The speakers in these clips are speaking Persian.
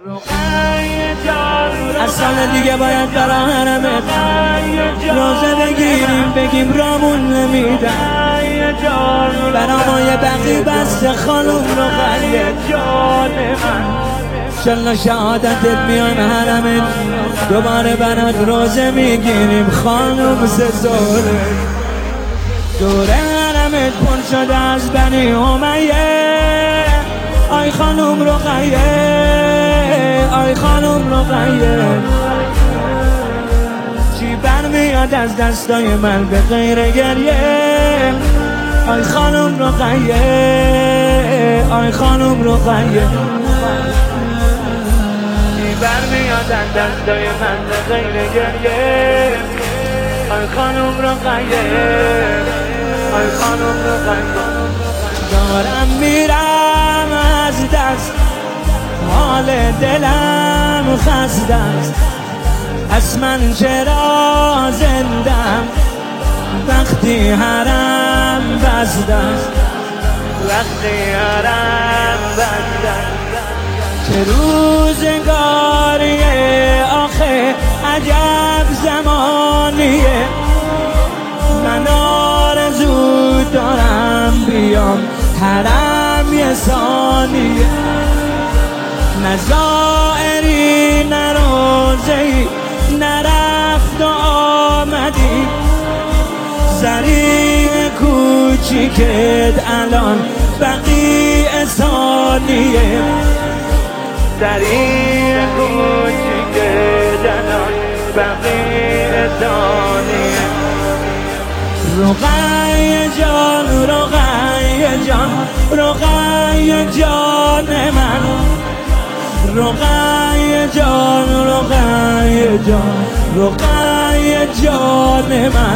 از سال دیگه باید برا حرمت روزه بگیریم، بگیم رامون نمیدن برا ما یه بقی بسته خانوم رقیه جان من. انشالله شهادتت میایم حرمت دوباره برات روزه میگیریم خانوم سزوره. دوره حرمت پر شده از بنی امیه، آی خانوم رقیه، آی خانوم رقیه. چی برمیاد از دستای من به غیر گریه، آی خانوم رقیه، آی خانوم رقیه. چی برمیاد از دستای من به غیر گریه، آی خانوم رقیه، آی خانوم رقیه. دارم میرم از دست، حال دلم خسته است، از من چرا زندم وقتی حرم بسته است، وقتی حرم بسته است. چه روزگاریه آخه عجب زمانیه، من آرزو دارم بیام حرم یه ثانیه، نه زائری نه روزه‌ای نه رفت و آمدی، زریع کوچیکت الان بقیه ثانیه، زریع کوچیکت الان بقیه ثانیه. رقیه جان رقیه جان رقیه جان من، رقیه جان رقیه جان رقیه جان من،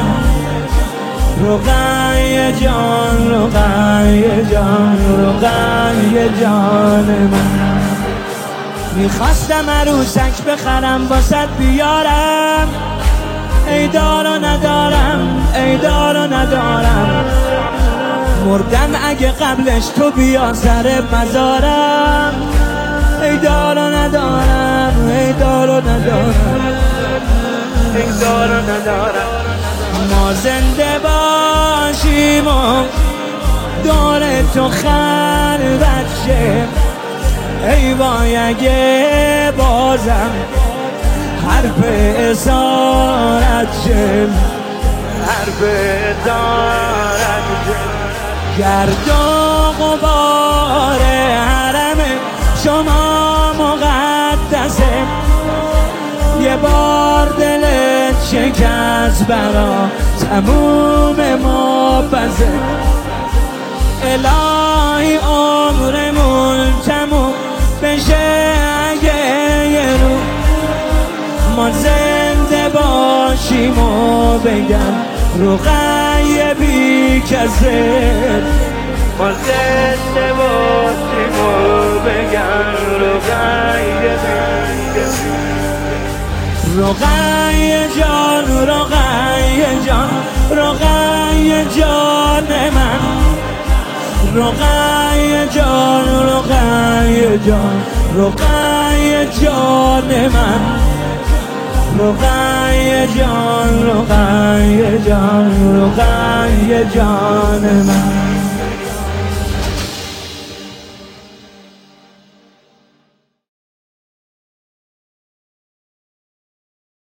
رقیه جان رقیه جان رقیه جان من. میخواستم عروسک بخرم واسد بیارم، ای دار و ندارم، ای دار و ندارم، مردم اگه قبلش تو بیا سر مزارم، ای دار و ندارم، ای دار و ندارم، ای دار و ندارم. ما زنده باشیم و دور تو خلوت شه، ای وای اگه بازم حرف اسارت شه، حرف اسارت شه. گرد و غبار حرم شما مقدسه، یه بار دلت شکست برا تموم ما بزه، الهی عمرمون تموم بشه اگه یه رو ما زنده باشیم و بگم رقیه بی کسه، ما زنده باشیم و بگم رقیه بی کسه. رقیه جان رقیه جان رقیه جان من، رقیه جان رقیه جان رقیه جان من، رقیه جان رقیه جان رقیه جان من.